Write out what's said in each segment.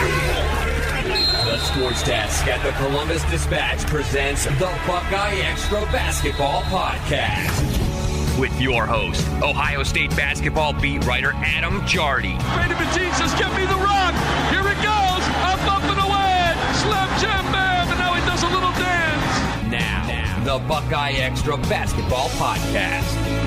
The Sports Desk at the Columbus Dispatch presents the Buckeye Extra Basketball Podcast. With your host, Ohio State basketball beat writer Adam Jardy. Brandon Matisse says, "Give me the rock." Here it goes. Up and away. Slam jam bam. And now he does a little dance. Now, the Buckeye Extra Basketball Podcast.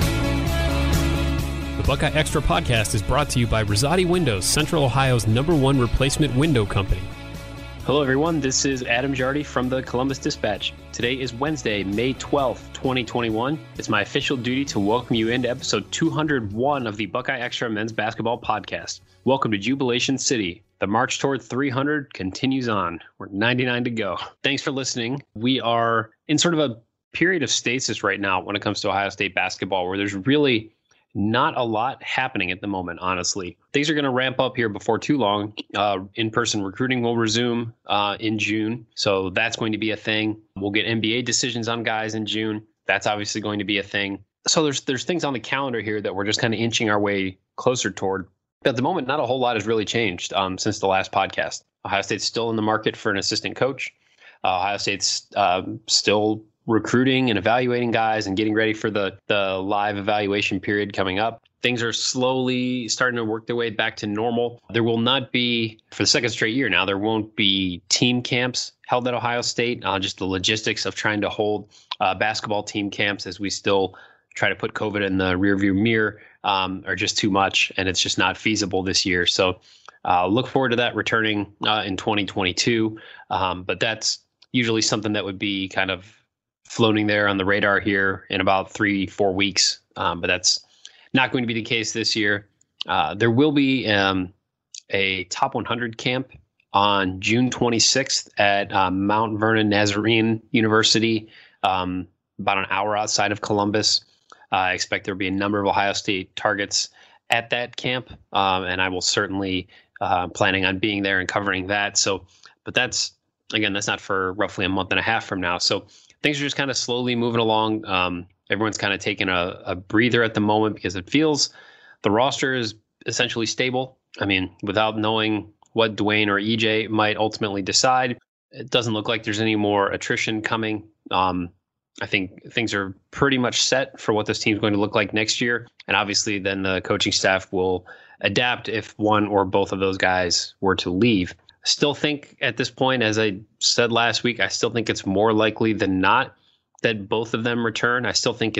The Buckeye Extra Podcast is brought to you by Rosati Windows, Central Ohio's #1 replacement window company. Hello, everyone. This is Adam Jardy from the Columbus Dispatch. Today is Wednesday, May 12th, 2021. It's my official duty to welcome you into episode 201 of the Buckeye Extra Men's Basketball Podcast. Welcome to Jubilation City. The march toward 300 continues on. We're 99 to go. Thanks for listening. We are in sort of a period of stasis right now when it comes to Ohio State basketball, where there's really not a lot happening at the moment, honestly. Things are going to ramp up here before too long. In-person recruiting will resume in June, so that's going to be a thing. We'll get NBA decisions on guys in June. That's obviously going to be a thing. So there's things on the calendar here that we're just kind of inching our way closer toward. But at the moment, not a whole lot has really changed since the last podcast. Ohio State's still in the market for an assistant coach. Ohio State's still recruiting and evaluating guys and getting ready for the live evaluation period coming up. Things are slowly starting to work their way back to normal. There will not be, for the second straight year now, there won't be team camps held at Ohio State. Just the logistics of trying to hold basketball team camps as we still try to put COVID in the rearview mirror are just too much, and it's just not feasible this year. So look forward to that returning in 2022. But that's usually something that would be kind of floating there on the radar here in about 3-4 weeks. But that's not going to be the case this year. There will be a top 100 camp on June 26th at Mount Vernon Nazarene University, about an hour outside of Columbus. I expect there will be a number of Ohio State targets at that camp, and I will certainly planning on being there and covering that. But that's not for roughly a month and a half from now. So things are just kind of slowly moving along. Everyone's kind of taking a breather at the moment because it feels the roster is essentially stable. I mean, without knowing what Dwayne or EJ might ultimately decide, it doesn't look like there's any more attrition coming. I think things are pretty much set for what this team's going to look like next year. And obviously then the coaching staff will adapt if one or both of those guys were to leave. Still think at this point, as I said last week, I still think it's more likely than not that both of them return. I still think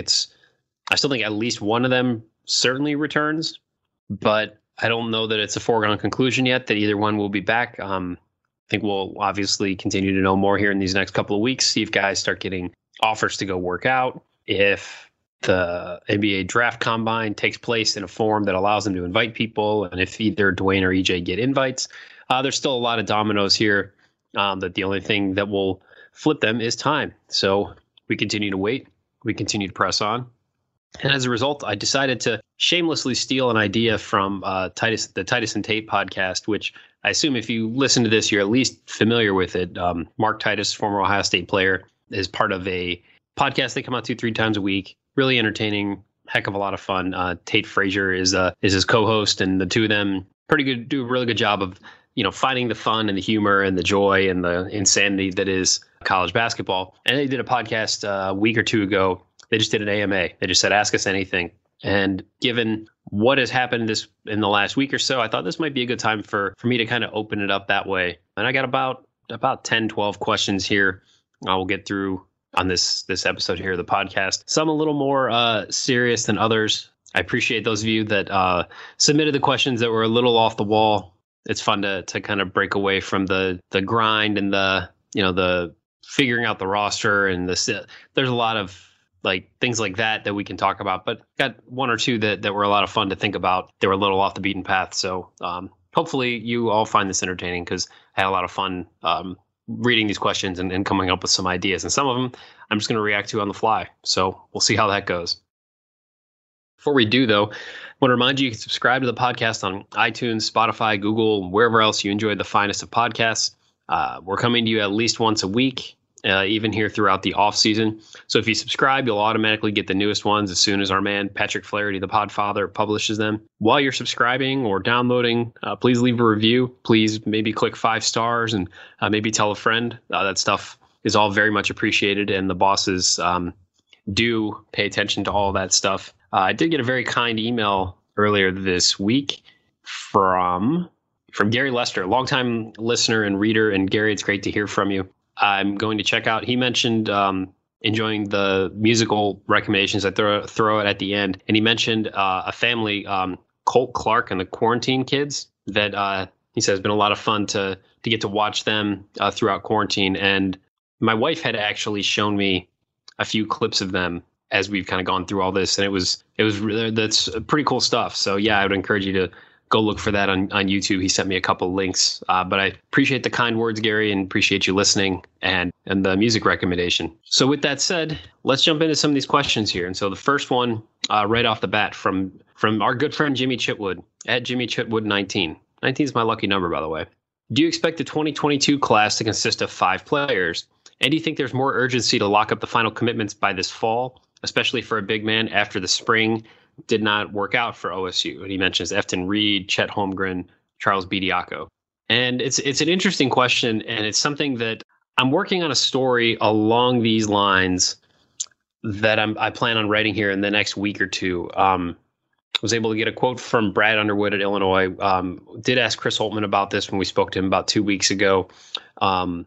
at least one of them certainly returns, but I don't know that it's a foregone conclusion yet that either one will be back. I think we'll obviously continue to know more here in these next couple of weeks, see if guys start getting offers to go work out, if the NBA draft combine takes place in a form that allows them to invite people, and if either Dwayne or EJ get invites. There's still a lot of dominoes here that the only thing that will flip them is time. So we continue to wait. We continue to press on. And as a result, I decided to shamelessly steal an idea from the Titus and Tate podcast, which I assume if you listen to this, you're at least familiar with it. Mark Titus, former Ohio State player, is part of a podcast. They come out 2-3 times a week. Really entertaining, heck of a lot of fun. Tate Frazier is his co-host, and the two of them do a really good job of finding the fun and the humor and the joy and the insanity that is college basketball. And they did a podcast a week or two ago. They just did an AMA. They just said, ask us anything. And given what has happened in the last week or so, I thought this might be a good time for me to kind of open it up that way. And I got about 10, 12 questions here I will get through on this episode here of the podcast. Some a little more serious than others. I appreciate those of you that submitted the questions that were a little off the wall. It's fun to kind of break away from the grind and the figuring out the roster and there's a lot of things like that we can talk about, but got one or two that were a lot of fun to think about. They were a little off the beaten path. So hopefully you all find this entertaining, because I had a lot of fun reading these questions and coming up with some ideas. And some of them I'm just going to react to on the fly. So we'll see how that goes. Before we do, though, I want to remind you can subscribe to the podcast on iTunes, Spotify, Google, wherever else you enjoy the finest of podcasts. We're coming to you at least once a week. even here throughout the off season. So if you subscribe, you'll automatically get the newest ones as soon as our man Patrick Flaherty, the Podfather, publishes them. While you're subscribing or downloading, please leave a review. Please maybe click 5 stars and maybe tell a friend. That stuff is all very much appreciated, and the bosses do pay attention to all that stuff. I did get a very kind email earlier this week from Gary Lester, longtime listener and reader. And Gary, it's great to hear from you. I'm going to check out. He mentioned enjoying the musical recommendations I throw it at the end, and he mentioned a family, Colt Clark and the Quarantine Kids, that he says has been a lot of fun to get to watch them throughout quarantine. And my wife had actually shown me a few clips of them as we've kind of gone through all this, and it was really, that's pretty cool stuff. So yeah, I would encourage you to go look for that on YouTube. He sent me a couple links, but I appreciate the kind words, Gary, and appreciate you listening and the music recommendation. So with that said, let's jump into some of these questions here. And so the first one, right off the bat, from our good friend Jimmy Chitwood at Jimmy Chitwood 19. 19 is my lucky number, by the way. Do you expect the 2022 class to consist of 5 players? And do you think there's more urgency to lock up the final commitments by this fall, especially for a big man after the spring did not work out for OSU? And he mentions Efton Reed, Chet Holmgren, Charles Bediako. And it's an interesting question, and it's something that I'm working on a story along these lines that I plan on writing here in the next week or two. Was able to get a quote from Brad Underwood at Illinois. Did ask Chris Holtmann about this when we spoke to him about 2 weeks ago. I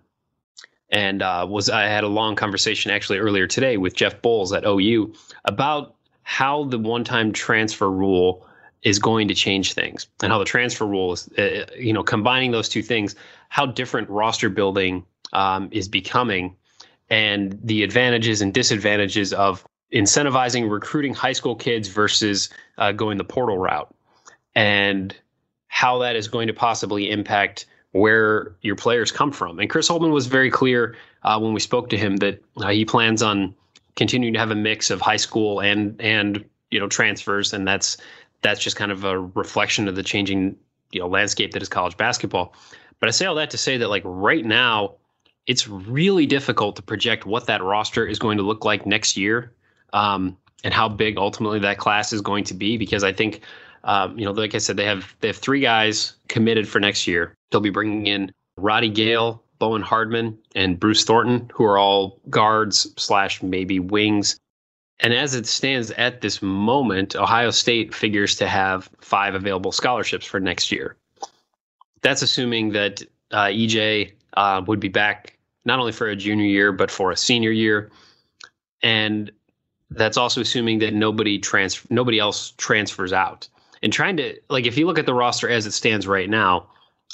had a long conversation actually earlier today with Jeff Bowles at OU about how the one-time transfer rule is going to change things, and how the transfer rule is, combining those two things, how different roster building is becoming, and the advantages and disadvantages of incentivizing recruiting high school kids versus going the portal route, and how that is going to possibly impact where your players come from. And Chris Holtmann was very clear when we spoke to him that he plans on continuing to have a mix of high school and transfers, and that's just kind of a reflection of the changing landscape that is college basketball. But I say all that to say that, like, right now, it's really difficult to project what that roster is going to look like next year, and how big ultimately that class is going to be, because I think like I said, they have 3 guys committed for next year. They'll be bringing in Roddy Gale, Bowen Hardman, and Bruce Thornton, who are all guards / maybe wings. And as it stands at this moment, Ohio State figures to have 5 available scholarships for next year. That's assuming that EJ would be back not only for a junior year, but for a senior year. And that's also assuming that nobody else transfers out. And trying to, like, if you look at the roster as it stands right now,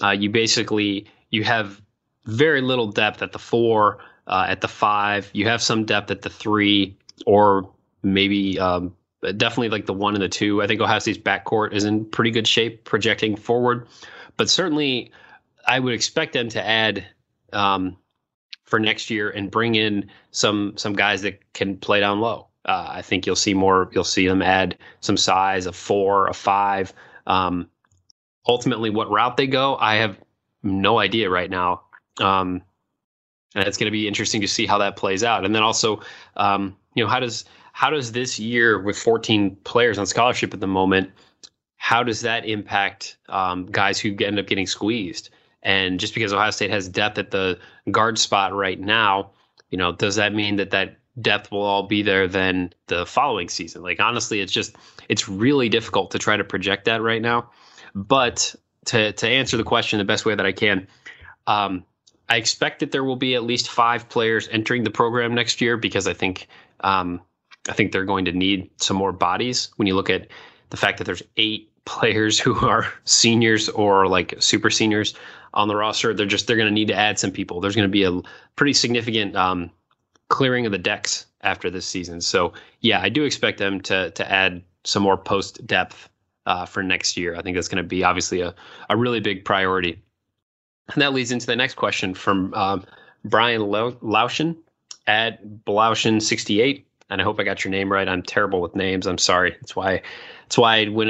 you have very little depth at the 4, at the 5. You have some depth at the 3, or maybe definitely like the 1 and the 2. I think Ohio State's backcourt is in pretty good shape projecting forward. But certainly I would expect them to add for next year and bring in some guys that can play down low. I think you'll see them add some size, a 4, a 5. Ultimately, what route they go, I have no idea right now. And it's going to be interesting to see how that plays out. And then also, how does this year with 14 players on scholarship at the moment, how does that impact guys who end up getting squeezed? And just because Ohio State has depth at the guard spot right now, does that mean that depth will all be there then the following season? Like, honestly, it's really difficult to try to project that right now. But to answer the question the best way that I can, I expect that there will be at least 5 players entering the program next year, because I think they're going to need some more bodies. When you look at the fact that there's 8 players who are seniors or like super seniors on the roster, they're going to need to add some people. There's going to be a pretty significant clearing of the decks after this season. So yeah, I do expect them to add some more post depth for next year. I think that's going to be obviously a really big priority. And that leads into the next question from Brian Lauschen at Blauschen68. And I hope I got your name right. I'm terrible with names. I'm sorry. That's why I went into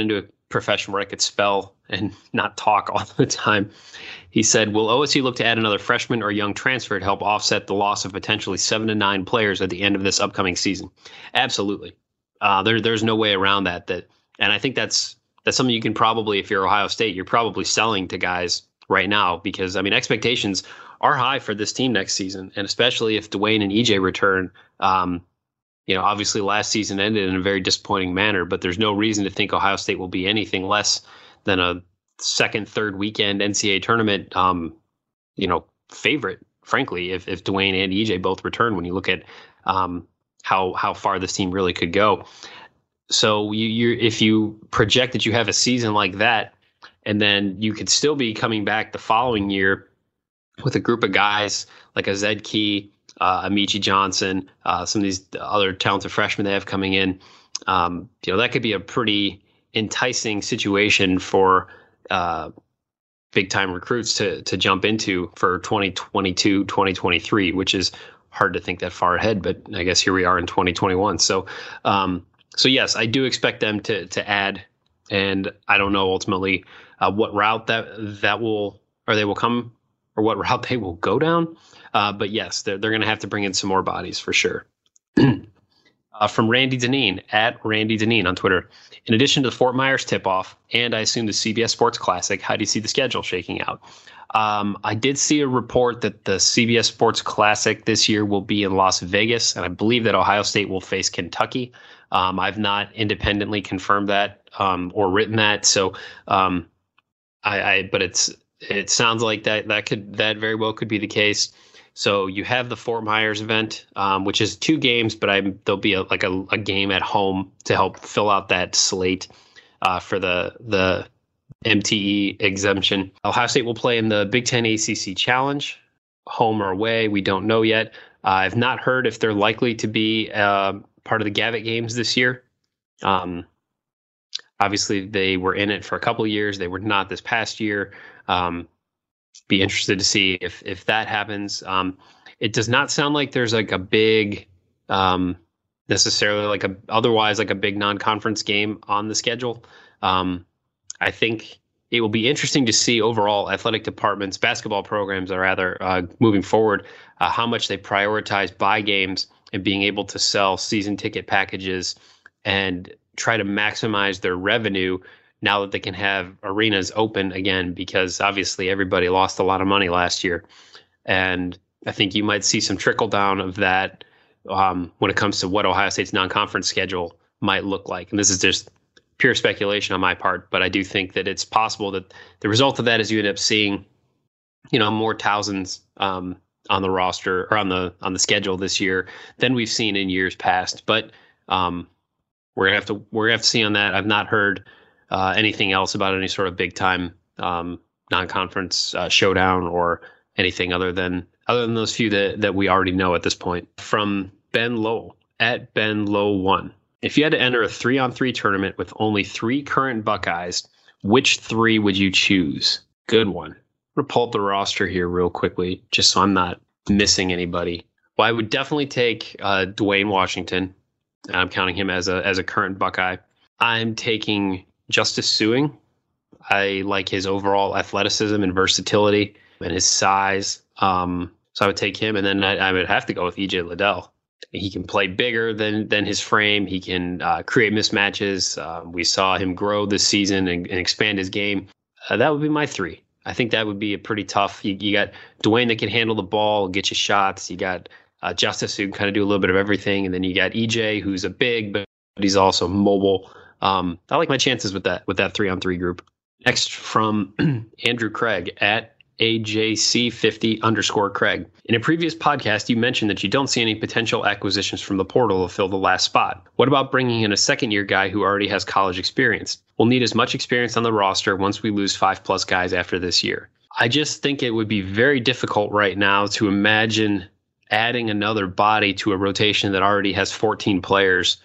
profession where I could spell and not talk all the time. He said, will OSU look to add another freshman or young transfer to help offset the loss of potentially 7 to 9 players at the end of this upcoming season? Absolutely. There's no way around that. And I think that's something you can probably, if you're Ohio State, you're probably selling to guys right now, because I mean, expectations are high for this team next season. And especially if Dwayne and EJ return, obviously last season ended in a very disappointing manner, but there's no reason to think Ohio State will be anything less than a second, third weekend NCAA tournament, favorite, frankly, if Dwayne and EJ both return, when you look at how far this team really could go. So if you project that you have a season like that, and then you could still be coming back the following year with a group of guys like a Zed Key, Amici Johnson, some of these other talented freshmen they have coming in, that could be a pretty enticing situation for big time recruits to jump into for 2022, 2023, which is hard to think that far ahead, but I guess here we are in 2021. So yes, I do expect them to add, and I don't know ultimately what route they will come, or what route they will go down. But yes, they're going to have to bring in some more bodies for sure. From Randy Deneen, at Randy Deneen on Twitter. In addition to the Fort Myers tip-off, and I assume the CBS Sports Classic, how do you see the schedule shaking out? I did see a report that the CBS Sports Classic this year will be in Las Vegas, and I believe that Ohio State will face Kentucky. I've not independently confirmed that or written that, so but it sounds like that very well could be the case. So you have the Fort Myers event, which is 2 games, but there'll be a game at home to help fill out that slate for the MTE exemption. Ohio State will play in the Big Ten ACC Challenge, home or away. We don't know yet. I've not heard if they're likely to be part of the Gavitt games this year. Obviously, they were in it for a couple of years. They were not this past year. Be interested to see if that happens. It does not sound like there's like a big, necessarily otherwise a big non-conference game on the schedule. I think it will be interesting to see overall athletic departments, basketball programs, or rather moving forward, how much they prioritize buy games and being able to sell season ticket packages and try to maximize their revenue now that they can have arenas open again, because obviously everybody lost a lot of money last year. And I think you might see some trickle down of that when it comes to what Ohio State's non-conference schedule might look like. And this is just pure speculation on my part, but I do think that it's possible that the result of that is you end up seeing, more Towson's on the roster or on the schedule this year than we've seen in years past. But we're gonna have to see on that. I've not heard anything else about any sort of big time non-conference showdown or anything other than those few that we already know at this point. From Ben Lowell, at Ben Low 1. If you had to enter a 3-on-3 tournament with only 3 current Buckeyes, which 3 would you choose? Good one. I'm going to pull up the roster here real quickly, just so I'm not missing anybody. Well, I would definitely take Dwayne Washington. I'm counting him as a current Buckeye. I'm taking Justice Sueing. I like his overall athleticism and versatility and his size. So I would take him, and then I would have to go with EJ Liddell. He can play bigger than his frame. He can create mismatches. We saw him grow this season and expand his game. That would be my 3. I think that would be a pretty tough. You got Dwayne that can handle the ball, get you shots. You got Justice who can kind of do a little bit of everything, and then you got EJ who's a big, but he's also mobile. I like my chances with that 3-on-3 group. Next from Andrew Craig at AJC50_Craig. In a previous podcast, you mentioned that you don't see any potential acquisitions from the portal to fill the last spot. What about bringing in a second-year guy who already has college experience? We'll need as much experience on the roster once we lose 5+ guys after this year. I just think it would be very difficult right now to imagine adding another body to a rotation that already has 14 players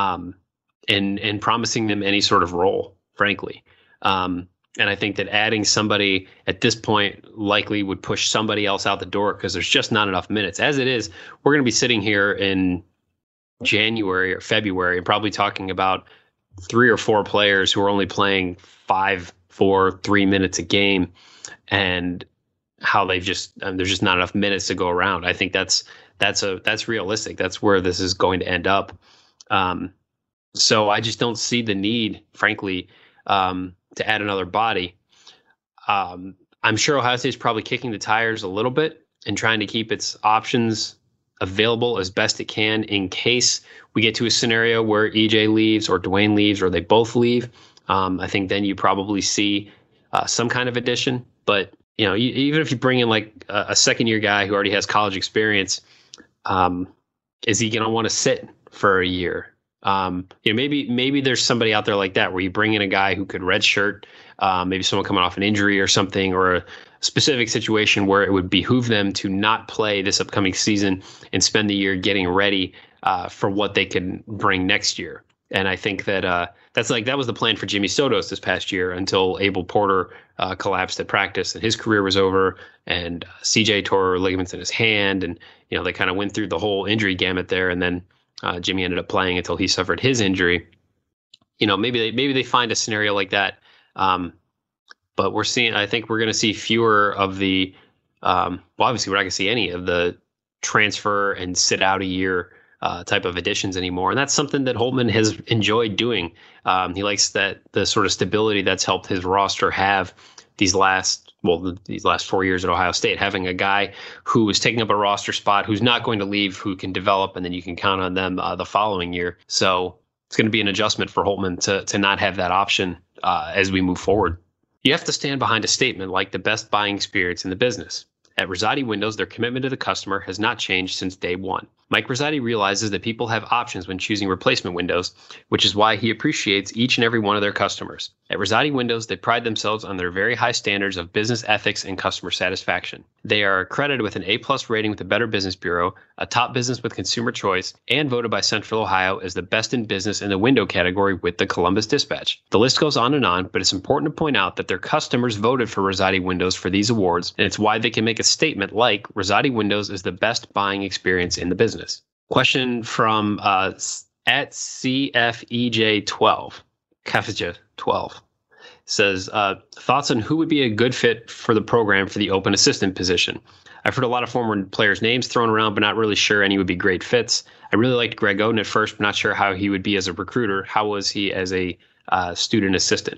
and promising them any sort of role, frankly. And I think that adding somebody at this point likely would push somebody else out the door because there's just not enough minutes. As it is, we're going to be sitting here in January or February and probably talking about 3 or 4 players who are only playing 5, 4, 3 minutes a game, and how they've just there's just not enough minutes to go around. I think that's realistic. That's where this is going to end up. So I just don't see the need, frankly, to add another body. I'm sure Ohio State's probably kicking the tires a little bit and trying to keep its options available as best it can in case we get to a scenario where EJ leaves or Dwayne leaves or they both leave. I think then you probably see some kind of addition. But even if you bring in like a second-year guy who already has college experience, is he going to want to sit for a year? Maybe there's somebody out there like that where you bring in a guy who could redshirt, maybe someone coming off an injury or something, or a specific situation where it would behoove them to not play this upcoming season and spend the year getting ready for what they can bring next year. And I think that that was the plan for Jimmy Sotos this past year until Abel Porter collapsed at practice and his career was over, and CJ tore ligaments in his hand, and they kind of went through the whole injury gamut there, and then Jimmy ended up playing until he suffered his injury. Maybe they find a scenario like that, but I think we're going to see fewer of the. Obviously, we're not going to see any of the transfer and sit out a year type of additions anymore. And that's something that Holtmann has enjoyed doing. He likes the sort of stability that's helped his roster have these last 4 years at Ohio State, having a guy who is taking up a roster spot, who's not going to leave, who can develop, and then you can count on them the following year. So it's going to be an adjustment for Holtmann to not have that option as we move forward. You have to stand behind a statement like the best buying experience in the business. At Rosati Windows, their commitment to the customer has not changed since day one. Mike Rosati realizes that people have options when choosing replacement windows, which is why he appreciates each and every one of their customers. At Rosati Windows, they pride themselves on their very high standards of business ethics and customer satisfaction. They are accredited with an A+ rating with the Better Business Bureau, a top business with Consumer Choice, and voted by Central Ohio as the best in business in the window category with the Columbus Dispatch. The list goes on, but it's important to point out that their customers voted for Rosati Windows for these awards, and it's why they can make a statement like Rosati Windows is the best buying experience in the business. Question from at CFEJ12, Kafija12, says, thoughts on who would be a good fit for the program for the open assistant position? I've heard a lot of former players' names thrown around, but not really sure any would be great fits. I really liked Greg Oden at first, but not sure how he would be as a recruiter. How was he as a student assistant?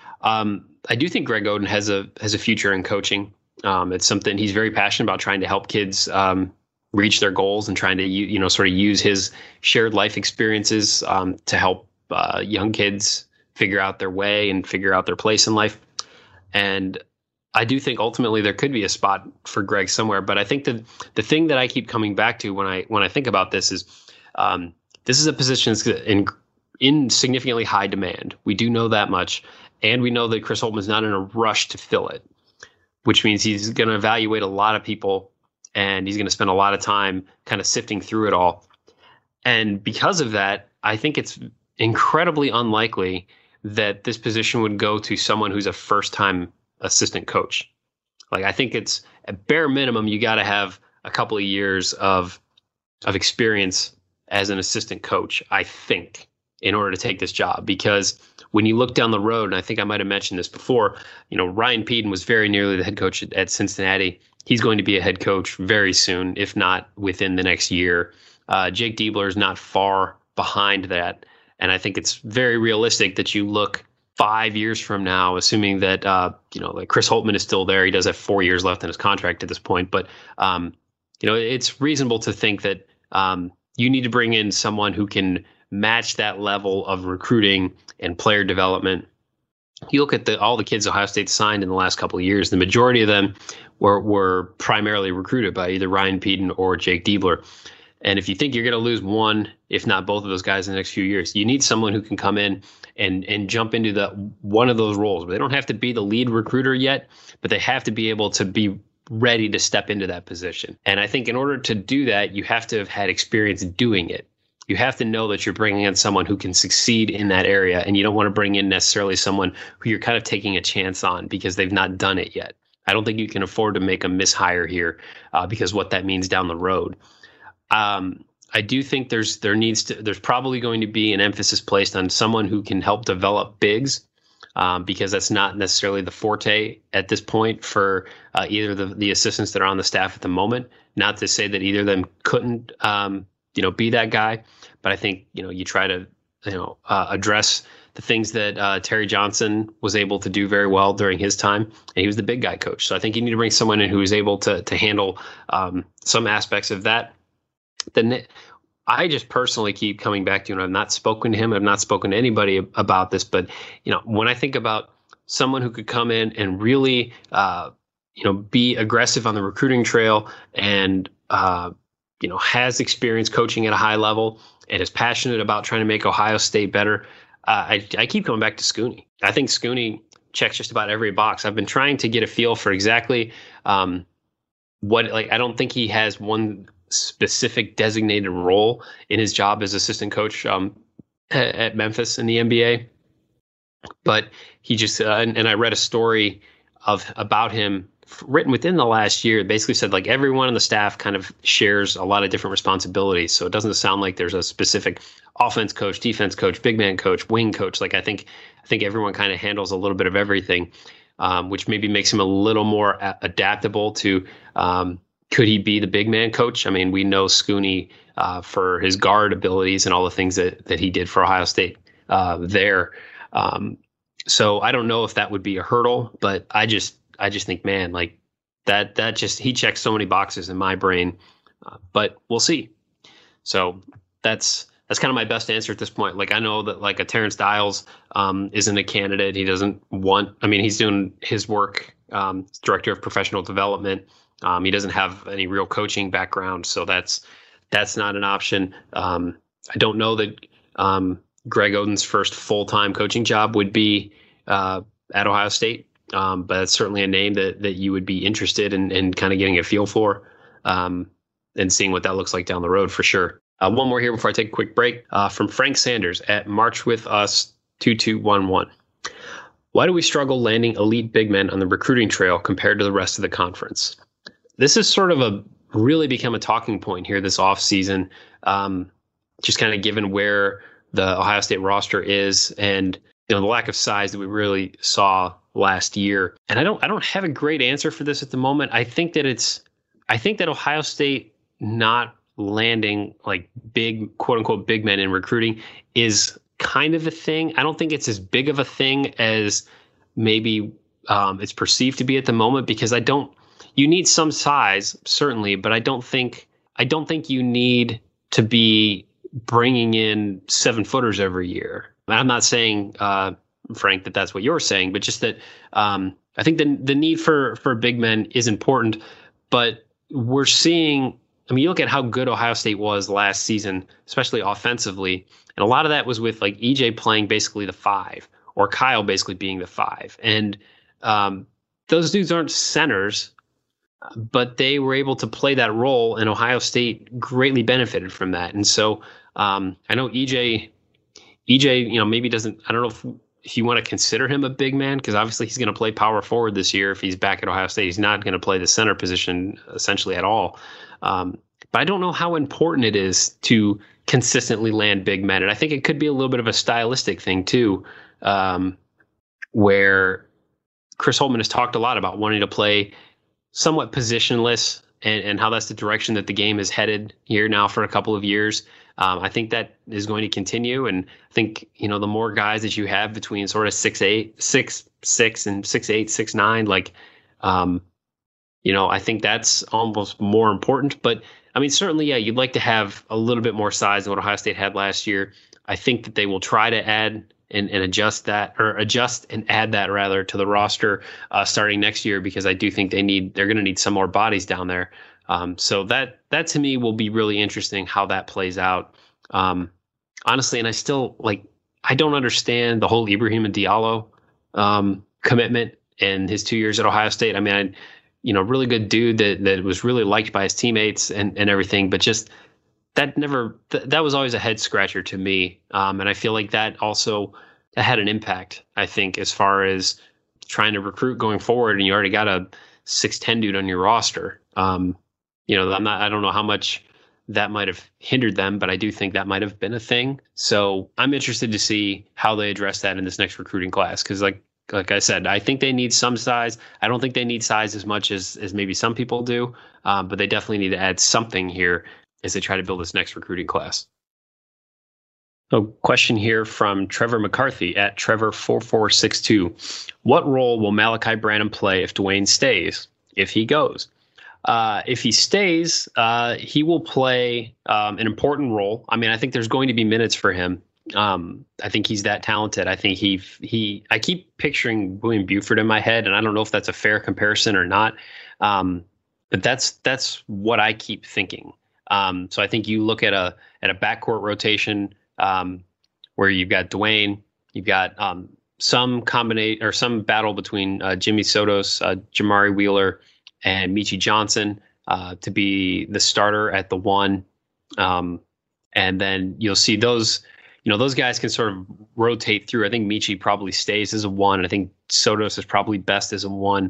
I do think Greg Oden has a future in coaching. It's something he's very passionate about, trying to help kids reach their goals and trying to sort of use his shared life experiences to help young kids figure out their way and figure out their place in life. And I do think ultimately there could be a spot for Greg somewhere. But I think that the thing that I keep coming back to when I think about this is this is a position that's in significantly high demand. We do know that much. And we know that Chris Holtmann's not in a rush to fill it, which means he's going to evaluate a lot of people and he's going to spend a lot of time kind of sifting through it all. And because of that, I think it's incredibly unlikely that this position would go to someone who's a first-time assistant coach. Like, I think it's at bare minimum, you got to have a couple of years of experience as an assistant coach, I think, in order to take this job. Because when you look down the road, and I think I might have mentioned this before, Ryan Pedon was very nearly the head coach at Cincinnati. He's going to be a head coach very soon, if not within the next year. Jake Diebler is not far behind that. And I think it's very realistic that you look 5 years from now, assuming that, like Chris Holtmann is still there. He does have 4 years left in his contract at this point. But, it's reasonable to think that you need to bring in someone who can match that level of recruiting and player development. You look at all the kids Ohio State signed in the last couple of years, the majority of them were primarily recruited by either Ryan Pedon or Jake Diebler. And if you think you're going to lose one, if not both of those guys in the next few years, you need someone who can come in and jump into one of those roles. They don't have to be the lead recruiter yet, but they have to be able to be ready to step into that position. And I think in order to do that, you have to have had experience doing it. You have to know that you're bringing in someone who can succeed in that area, and you don't want to bring in necessarily someone who you're kind of taking a chance on because they've not done it yet. I don't think you can afford to make a mishire here because what that means down the road. I do think there's probably going to be an emphasis placed on someone who can help develop bigs, because that's not necessarily the forte at this point for either the assistants that are on the staff at the moment. Not to say that either of them couldn't be that guy, but I think you try to address the things that Terry Johnson was able to do very well during his time, and he was the big guy coach. So I think you need to bring someone in who is able to handle some aspects of that. Then I just personally keep coming back to, and I've not spoken to him, I've not spoken to anybody about this, but when I think about someone who could come in and really be aggressive on the recruiting trail and has experience coaching at a high level and is passionate about trying to make Ohio State better, I keep coming back to Scooney. I think Scooney checks just about every box. I've been trying to get a feel for exactly I don't think he has one specific designated role in his job as assistant coach at Memphis in the NBA. But he just, and I read a story about him written within the last year, basically said like everyone on the staff kind of shares a lot of different responsibilities. So it doesn't sound like there's a specific offense coach, defense coach, big man coach, wing coach. Like I think everyone kind of handles a little bit of everything, which maybe makes him a little more adaptable to, could he be the big man coach? I mean, we know Scooney for his guard abilities and all the things that he did for Ohio State there. So I don't know if that would be a hurdle, but I just think, man, like that he checks so many boxes in my brain, but we'll see. So that's kind of my best answer at this point. Like I know that like a Terrence Dials isn't a candidate. He doesn't want. I mean, he's doing his work, director of professional development. He doesn't have any real coaching background, so that's not an option. I don't know that Greg Oden's first full-time coaching job would be at Ohio State, but that's certainly a name that you would be interested in kind of getting a feel for and seeing what that looks like down the road for sure. One more here before I take a quick break from Frank Sanders at March With Us 2211. Why do we struggle landing elite big men on the recruiting trail compared to the rest of the conference? This is sort of really become a talking point here this offseason, just kind of given where the Ohio State roster is and the lack of size that we really saw last year. And I don't have a great answer for this at the moment. I think that Ohio State not landing like big, quote unquote, big men in recruiting is kind of a thing. I don't think it's as big of a thing as maybe it's perceived to be at the moment, because you need some size, certainly, but I don't think you need to be bringing in 7-footers every year. I'm not saying, Frank, that's what you're saying, but just that I think the need for big men is important. But we're seeing, I mean, you look at how good Ohio State was last season, especially offensively, and a lot of that was with like EJ playing basically the 5 or Kyle basically being the 5. And those dudes aren't centers, but they were able to play that role, and Ohio State greatly benefited from that. And so I know EJ, maybe doesn't, I don't know if you want to consider him a big man, because obviously he's going to play power forward this year. If he's back at Ohio State, he's not going to play the center position essentially at all. But I don't know how important it is to consistently land big men. And I think it could be a little bit of a stylistic thing too, where Chris Holtmann has talked a lot about wanting to play somewhat positionless, and how that's the direction that the game is headed here now for a couple of years. I think that is going to continue. And I think, the more guys that you have between sort of 6'8", 6'6", and 6'8", 6'9", like, I think that's almost more important. But I mean, certainly, yeah, you'd like to have a little bit more size than what Ohio State had last year. I think that they will try to add and adjust and add that rather to the roster starting next year, because I do think they're going to need some more bodies down there. So that to me will be really interesting how that plays out. Honestly, and I don't understand the whole Ibrahim Diallo commitment and his 2 years at Ohio State. I mean, really good dude that was really liked by his teammates and everything, but just that was always a head scratcher to me. And I feel like that had an impact, I think, as far as trying to recruit going forward. And you already got a 6'10" dude on your roster. I don't know how much that might have hindered them, but I do think that might have been a thing. So I'm interested to see how they address that in this next recruiting class. Because like I said, I think they need some size. I don't think they need size as much as maybe some people do, but they definitely need to add something here as they try to build this next recruiting class. A question here from Trevor McCarthy at Trevor4462. What role will Malachi Branham play if Dwayne stays, if he goes? If he stays, he will play an important role. I mean, I think there's going to be minutes for him. I think he's that talented. I think I keep picturing William Buford in my head, and I don't know if that's a fair comparison or not. But that's what I keep thinking. So I think you look at a backcourt rotation where you've got Dwayne, you've got some combination or some battle between Jimmy Sotos, Jamari Wheeler, and Michi Johnson to be the starter at the 1. And then you'll see those guys can sort of rotate through. I think Michi probably stays as a 1. I think Sotos is probably best as a 1.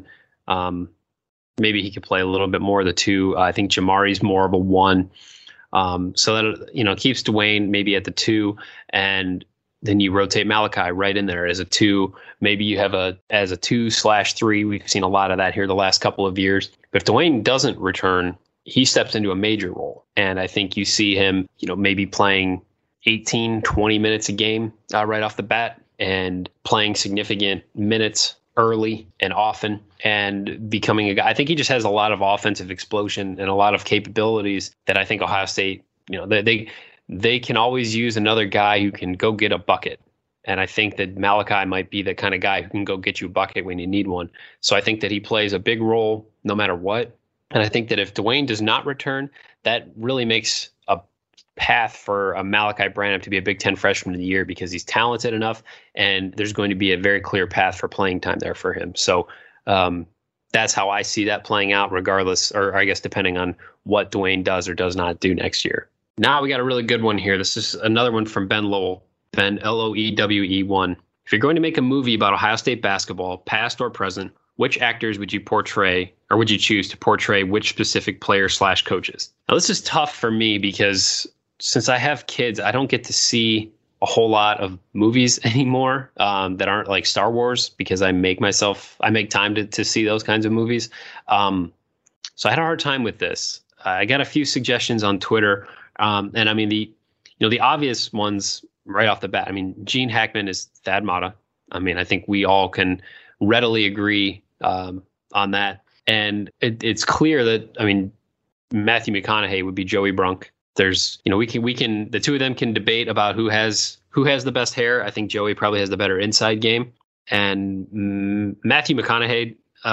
Maybe he could play a little bit more of the 2. I think Jamari's more of a 1. So that, keeps Dwayne maybe at the 2, and then you rotate Malachi right in there as a 2. Maybe you have as a 2/3. We've seen a lot of that here the last couple of years. But if Dwayne doesn't return, he steps into a major role. And I think you see him, maybe playing 18, 20 minutes a game right off the bat, and playing significant minutes early and often, and becoming a guy. I think he just has a lot of offensive explosion and a lot of capabilities that I think Ohio State, they can always use another guy who can go get a bucket. And I think that Malachi might be the kind of guy who can go get you a bucket when you need one. So I think that he plays a big role no matter what. And I think that if Dwayne does not return, that really makes a path for a Malachi Branham to be a Big Ten freshman of the year, because he's talented enough, and there's going to be a very clear path for playing time there for him. So that's how I see that playing out, regardless, or I guess depending on what Dwayne does or does not do next year. Now we got a really good one here. This is another one from Ben Lowell. Ben, LOEWE1. If you're going to make a movie about Ohio State basketball, past or present, which actors would you portray, or would you choose to portray which specific players/coaches? Now, this is tough for me because since I have kids, I don't get to see a whole lot of movies anymore that aren't like Star Wars, because I make time to see those kinds of movies. So I had a hard time with this. I got a few suggestions on Twitter. And I mean, the obvious ones right off the bat. I mean, Gene Hackman is Thad Matta. I mean, I think we all can readily agree on that. And it's clear that, I mean, Matthew McConaughey would be Joey Brunk. There's, we can the two of them can debate about who has the best hair. I think Joey probably has the better inside game. And Matthew McConaughey,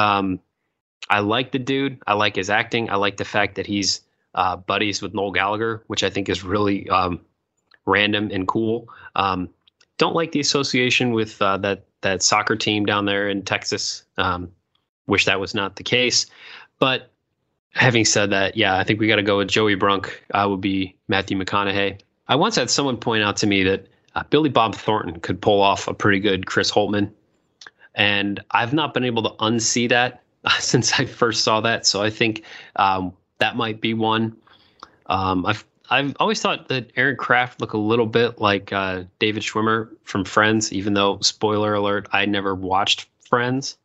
I like the dude. I like his acting. I like the fact that he's buddies with Noel Gallagher, which I think is really random and cool. Don't like the association with that soccer team down there in Texas. Wish that was not the case. But having said that, yeah, I think we got to go with Joey Brunk. Would be Matthew McConaughey. I once had someone point out to me that Billy Bob Thornton could pull off a pretty good Chris Holtman. And I've not been able to unsee that since I first saw that. So I think that might be one. I've always thought that Aaron Kraft looked a little bit like David Schwimmer from Friends, even though, spoiler alert, I never watched Friends.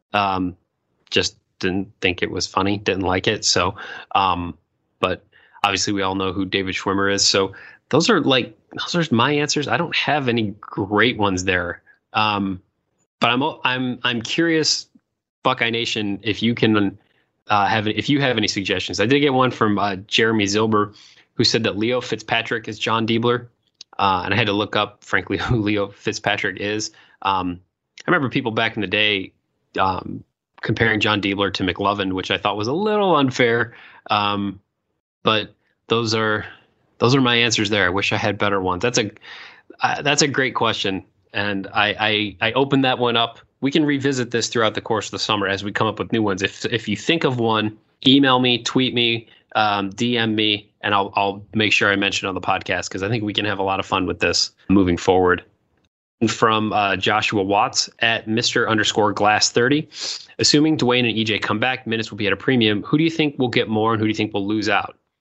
Just didn't think it was funny, didn't like it. So, but obviously we all know who David Schwimmer is. So those are my answers. I don't have any great ones there. But I'm curious, Buckeye Nation, if you can if you have any suggestions. I did get one from Jeremy Zilber, who said that Leo Fitzpatrick is John Diebler. And I had to look up, frankly, who Leo Fitzpatrick is. I remember people back in the day comparing John Diebler to McLovin, which I thought was a little unfair. But those are my answers there. I wish I had better ones. That's a great question. And I opened that one up. We can revisit this throughout the course of the summer as we come up with new ones. If you think of one, email me, tweet me, DM me, and I'll make sure I mention it on the podcast, because I think we can have a lot of fun with this moving forward. And from Joshua Watts at Mr_Glass30, assuming Dwayne and EJ come back, minutes will be at a premium. Who do you think will get more, and who do you think will lose out?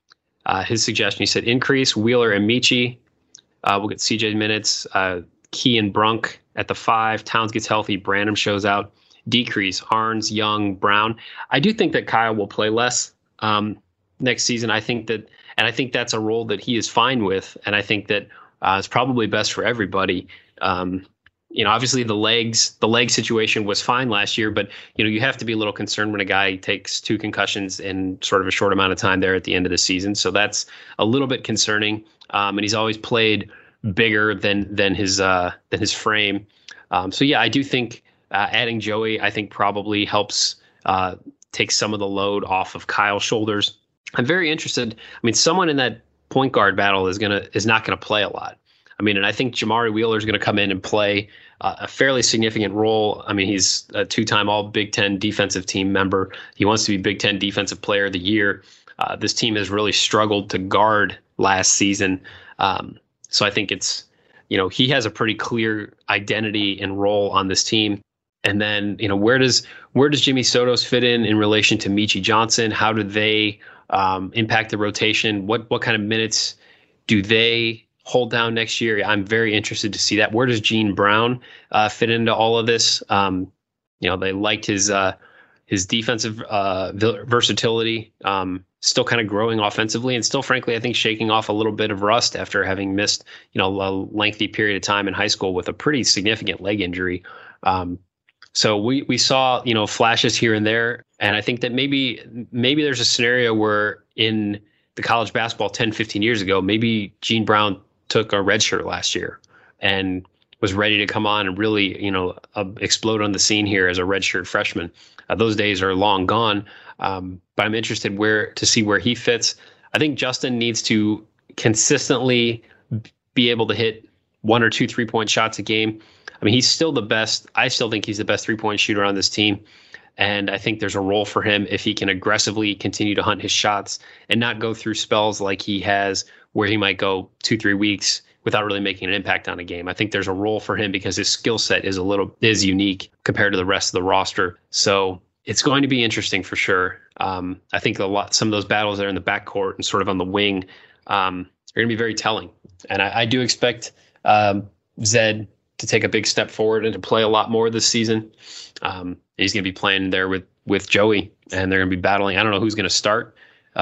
his suggestion, he said increase Wheeler and Michi. We'll get CJ minutes. Key and Brunk at the 5. Towns gets healthy. Branham shows out. Decrease Arns, Young, Brown. I do think that Kyle will play less next season. I think that's a role that he is fine with, and I think that it's probably best for everybody. Obviously the leg situation was fine last year, but you have to be a little concerned when a guy takes 2 concussions in sort of a short amount of time there at the end of the season. So that's a little bit concerning. And he's always played bigger than his frame. I do think adding Joey, I think probably helps take some of the load off of Kyle's shoulders. I'm very interested. I mean, someone in that point guard battle is not gonna play a lot. I mean, and I think Jamari Wheeler is going to come in and play a fairly significant role. I mean, he's a 2-time All Big Ten defensive team member. He wants to be Big Ten Defensive Player of the Year. This team has really struggled to guard last season. So I think it's, he has a pretty clear identity and role on this team. And then, where does Jimmy Sotos fit in relation to Michi Johnson? How do they impact the rotation? What kind of minutes do they hold down next year? I'm very interested to see that. Where does Gene Brown fit into all of this? They liked his defensive versatility, still kind of growing offensively, and still, frankly, I think shaking off a little bit of rust after having missed, a lengthy period of time in high school with a pretty significant leg injury. So we saw, flashes here and there, and I think that maybe there's a scenario where in the college basketball 10, 15 years ago, maybe Gene Brown took a red shirt last year and was ready to come on and really, explode on the scene here as a redshirt freshman. Those days are long gone, but I'm interested to see where he fits. I think Justin needs to consistently be able to hit 1 or 2 3-point shots a game. I mean, he's still the best. I still think he's the best 3-point shooter on this team. And I think there's a role for him if he can aggressively continue to hunt his shots and not go through spells like he has where he might go 2-3 weeks without really making an impact on a game. I think there's a role for him because his skill set is unique compared to the rest of the roster. So it's going to be interesting for sure. I think some of those battles there in the backcourt and sort of on the wing are going to be very telling. And I do expect Zed to take a big step forward and to play a lot more this season. He's going to be playing there with Joey, and they're going to be battling. I don't know who's going to start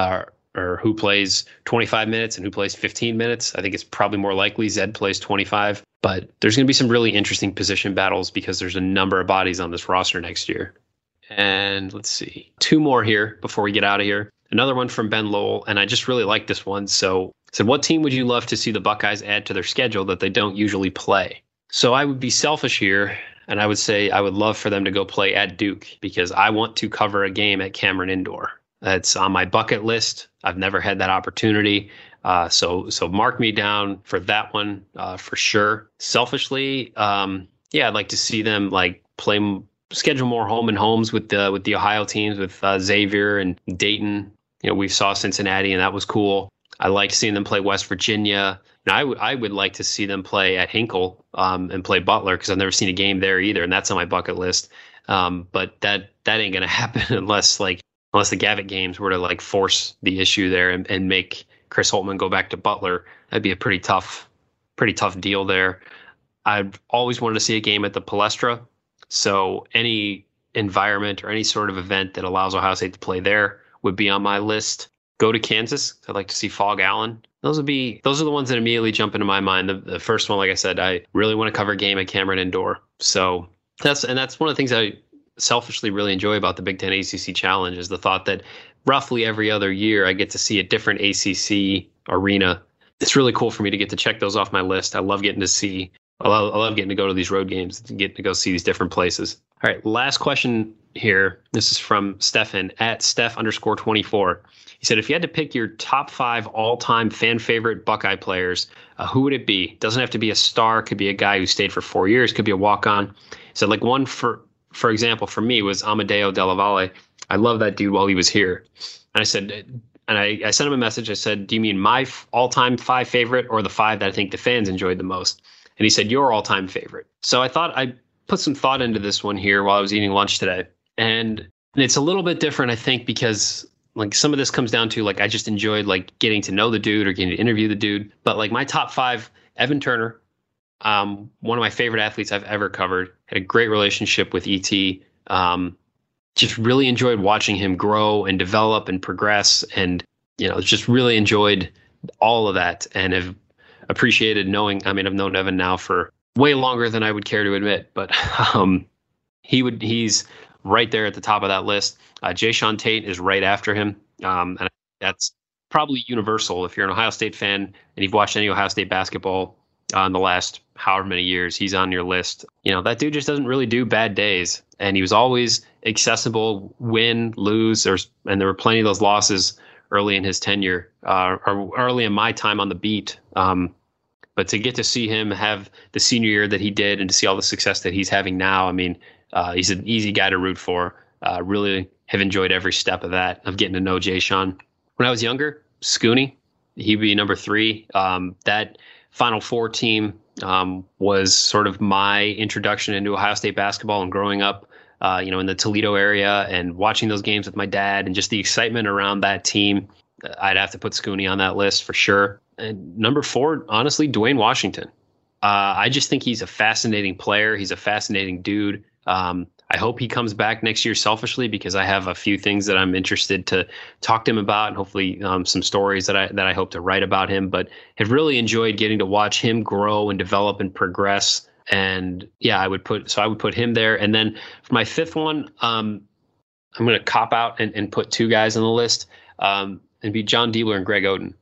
or who plays 25 minutes and who plays 15 minutes. I think it's probably more likely Zed plays 25, but there's going to be some really interesting position battles because there's a number of bodies on this roster next year. And let's see, 2 more here before we get out of here. Another one from Ben Lowell, and I just really like this one. So what team would you love to see the Buckeyes add to their schedule that they don't usually play? So I would be selfish here, and I would say I would love for them to go play at Duke because I want to cover a game at Cameron Indoor. That's on my bucket list. I've never had that opportunity. So mark me down for that one for sure. Selfishly, I'd like to see them schedule more home and homes with the Ohio teams, with Xavier and Dayton. We saw Cincinnati, and that was cool. I liked seeing them play West Virginia. And I would like to see them play at Hinkle and play Butler because I've never seen a game there either, and that's on my bucket list. But that ain't gonna happen unless the Gavitt games were to force the issue there and make Chris Holtmann go back to Butler. That'd be a pretty tough deal there. I've always wanted to see a game at the Palestra. So any environment or any sort of event that allows Ohio State to play there would be on my list. Go to Kansas. I'd like to see Fog Allen. Those are the ones that immediately jump into my mind. The first one, like I said, I really want to cover a game at Cameron Indoor. So that's one of the things I selfishly really enjoy about the Big Ten ACC Challenge is the thought that roughly every other year I get to see a different ACC arena. It's really cool for me to get to check those off my list. I love getting to go to these road games and getting to go see these different places. All right, last question here. This is from Stefan at Steph_24. He said, if you had to pick your top 5 all-time fan favorite Buckeye players, who would it be? Doesn't have to be a star. Could be a guy who stayed for 4 years. Could be a walk-on. So one for example, for me was Amadeo Della Valle. I love that dude while he was here. And I said, and I sent him a message. I said, do you mean my all-time 5 favorite or the 5 that I think the fans enjoyed the most? And he said, your all-time favorite. So I thought I put some thought into this one here while I was eating lunch today. And it's a little bit different, I think, because like some of this comes down to like I just enjoyed like getting to know the dude or getting to interview the dude. But like my top 5, Evan Turner, one of my favorite athletes I've ever covered, had a great relationship with ET. Just really enjoyed watching him grow and develop and progress, and just really enjoyed all of that, and have appreciated knowing. I mean, I've known Evan now for way longer than I would care to admit, but he's right there at the top of that list. Jayshawn Tate is right after him, and that's probably universal. If you're an Ohio State fan and you've watched any Ohio State basketball in the last however many years, he's on your list. That dude just doesn't really do bad days, and he was always accessible, win, lose, and there were plenty of those losses early in his tenure, or early in my time on the beat. But to get to see him have the senior year that he did, and to see all the success that he's having now, I mean, he's an easy guy to root for. Really have enjoyed every step of that, of getting to know Jayshawn. When I was younger, Scooney, he'd be number 3. That Final Four team was sort of my introduction into Ohio State basketball, and growing up, in the Toledo area and watching those games with my dad, and just the excitement around that team. I'd have to put Scooney on that list for sure. And number 4, honestly, Dwayne Washington. I just think he's a fascinating player. He's a fascinating dude. I hope he comes back next year selfishly, because I have a few things that I'm interested to talk to him about, and hopefully some stories that I hope to write about him. But have really enjoyed getting to watch him grow and develop and progress. And yeah, I would put him there. And then for my 5th one, I'm going to cop out and put 2 guys on the list, and be John Diebler and Greg Oden.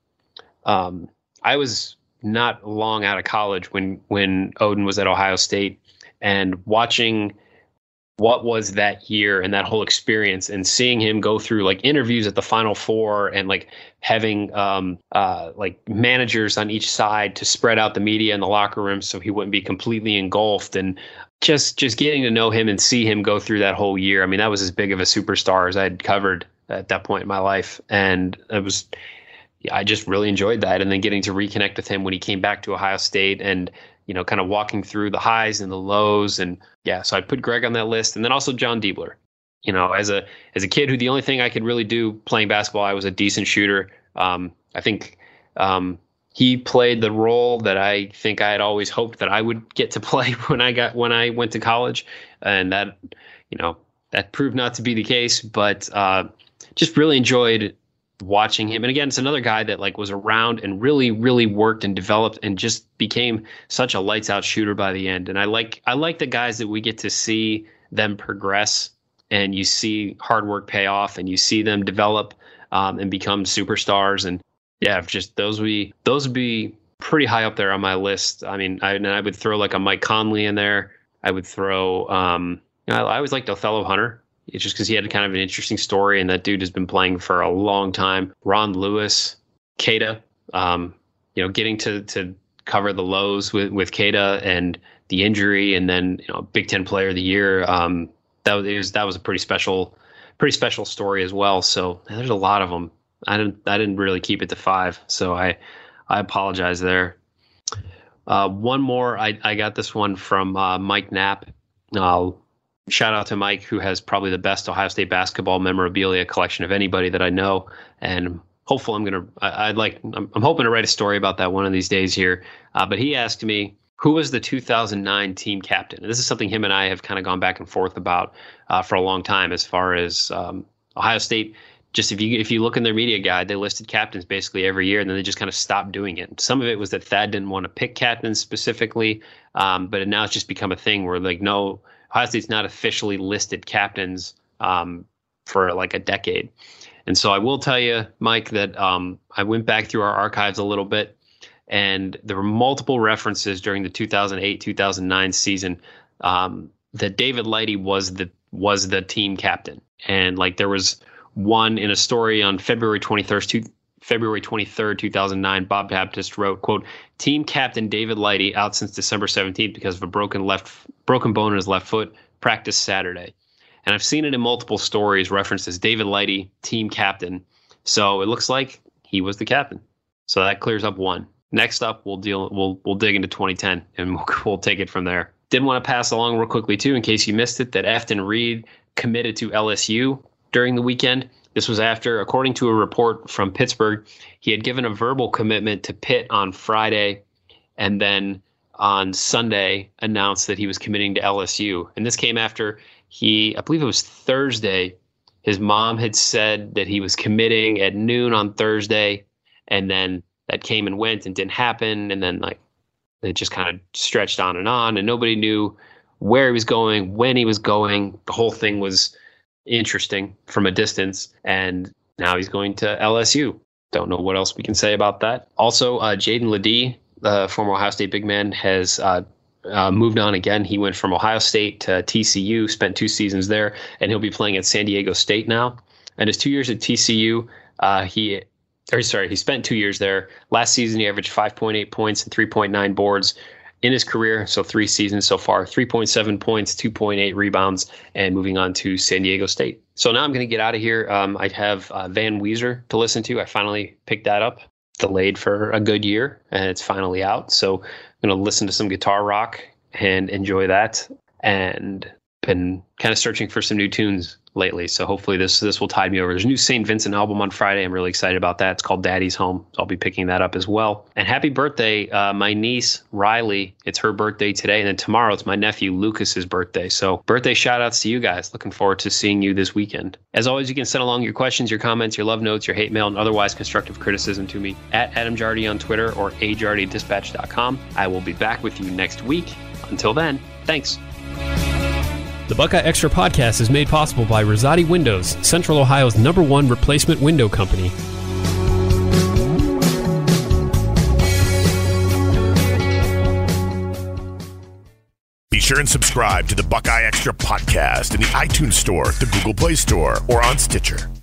I was not long out of college when Oden was at Ohio State, and watching what was that year and that whole experience, and seeing him go through like interviews at the Final Four, and like having like managers on each side to spread out the media in the locker room so he wouldn't be completely engulfed, and just getting to know him and see him go through that whole year. I mean, that was as big of a superstar as I'd covered at that point in my life. And I just really enjoyed that. And then getting to reconnect with him when he came back to Ohio State, and kind of walking through the highs and the lows. And yeah, so I'd put Greg on that list. And then also John Diebler, as a kid who the only thing I could really do playing basketball, I was a decent shooter. I think he played the role that I think I had always hoped that I would get to play when I went to college. And that, that proved not to be the case, but just really enjoyed watching him. And again, it's another guy that like was around and really, really worked and developed and just became such a lights out shooter by the end. And I like the guys that we get to see them progress, and you see hard work pay off, and you see them develop and become superstars. And yeah, just those would be pretty high up there on my list. I mean, I would throw like a Mike Conley in there. I would throw, I always liked Othello Hunter. It's just because he had kind of an interesting story, and that dude has been playing for a long time. Ron Lewis, Keita, getting to cover the lows with Keita and the injury, and then Big Ten Player of the Year. That was a pretty special story as well. So there's a lot of them. I didn't really keep it to 5, so I apologize there. One more, I got this one from Mike Knapp. Shout out to Mike, who has probably the best Ohio State basketball memorabilia collection of anybody that I know. And hopefully I'm hoping to write a story about that one of these days here. But he asked me, who was the 2009 team captain? And this is something him and I have kind of gone back and forth about for a long time, as far as Ohio State. Just if you look in their media guide, they listed captains basically every year, and then they just kind of stopped doing it. Some of it was that Thad didn't want to pick captains specifically, but now it's just become a thing where like, no, Ohio State's not officially listed captains for like a decade. And so I will tell you, Mike, that I went back through our archives a little bit, and there were multiple references during the 2008-2009 season that David Lighty was the team captain. And like there was one in a story on February 23rd, 2009, Bob Baptist wrote, quote, "Team captain David Lighty out since December 17th because of a broken bone in his left foot, practice Saturday." And I've seen it in multiple stories referenced as David Lighty, team captain. So it looks like he was the captain. So that clears up one. Next up, we'll dig into 2010, and we'll take it from there. Did want to pass along real quickly too, in case you missed it, that Efton Reed committed to LSU during the weekend. This was after, according to a report from Pittsburgh, he had given a verbal commitment to Pitt on Friday and then on Sunday announced that he was committing to LSU. And this came after I believe it was Thursday, his mom had said that he was committing at noon on Thursday, and then that came and went and didn't happen. And then it just kind of stretched on, and nobody knew where he was going, when he was going. The whole thing was interesting from a distance, and now he's going to LSU. Don't know what else we can say about that. Also, Jaden Ledee, the former Ohio State big man, has moved on again. He went from Ohio State to TCU, spent 2 seasons there, and he'll be playing at San Diego State now. And his 2 years at TCU, he spent 2 years there. Last season, he averaged 5.8 points and 3.9 boards in his career. So 3 seasons so far, 3.7 points, 2.8 rebounds, and moving on to San Diego State. So now I'm going to get out of here. I have Van Weezer to listen to. I finally picked that up. Delayed for a good year, and it's finally out. So I'm going to listen to some guitar rock and enjoy that. And been kind of searching for some new tunes lately. So hopefully this will tide me over. There's a new St. Vincent album on Friday. I'm really excited about that. It's called Daddy's Home. So I'll be picking that up as well. And happy birthday, my niece, Riley. It's her birthday today. And then tomorrow it's my nephew, Lucas's birthday. So birthday shout outs to you guys. Looking forward to seeing you this weekend. As always, you can send along your questions, your comments, your love notes, your hate mail, and otherwise constructive criticism to me at Adam Jardy on Twitter or ajardyddispatch.com. I will be back with you next week. Until then, thanks. The Buckeye Extra podcast is made possible by Rosati Windows, Central Ohio's #1 replacement window company. Be sure and subscribe to the Buckeye Extra podcast in the iTunes Store, the Google Play Store, or on Stitcher.